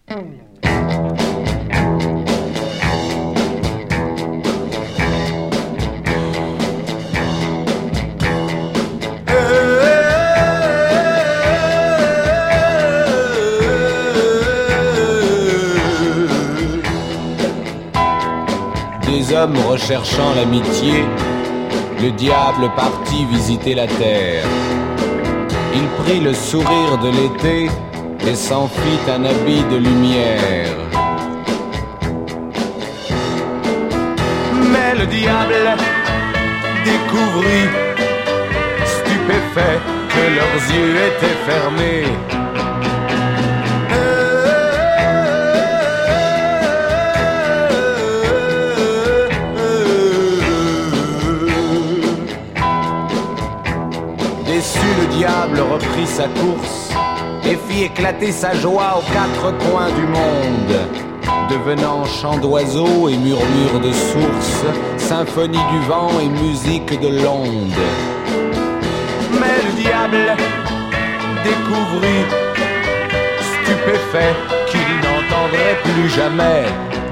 Des hommes recherchant l'amitié, le diable partit visiter la terre. Il prit le sourire de l'été et s'en fit un habit de lumière. Mais le diable découvrit, stupéfait, que leurs yeux étaient fermés. Déçu, le diable reprit sa course et fit éclater sa joie aux quatre coins du monde, devenant chant d'oiseaux et murmure de sources, symphonie du vent et musique de l'onde. Mais le diable découvrit, stupéfait, qu'il n'entendrait plus jamais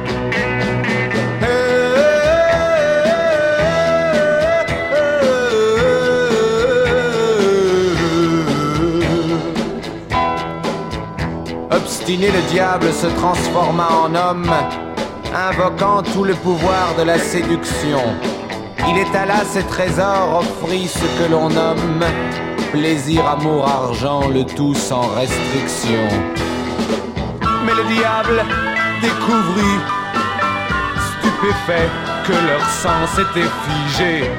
Obstiné, le diable se transforma en homme, invoquant tout le pouvoir de la séduction. Il étala ses trésors, offrit ce que l'on nomme plaisir, amour, argent, le tout sans restriction. Mais le diable découvrit, stupéfait, que leur sens était figé.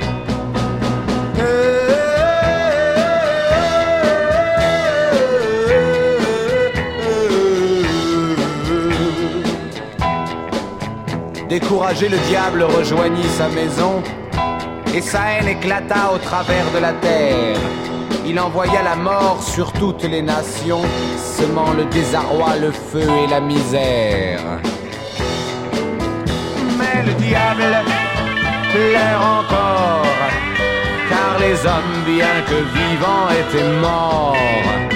Découragé, le diable rejoignit sa maison et sa haine éclata au travers de la terre. Il envoya la mort sur toutes les nations, semant le désarroi, le feu et la misère. Mais le diable pleure encore, car les hommes, bien que vivants, étaient morts.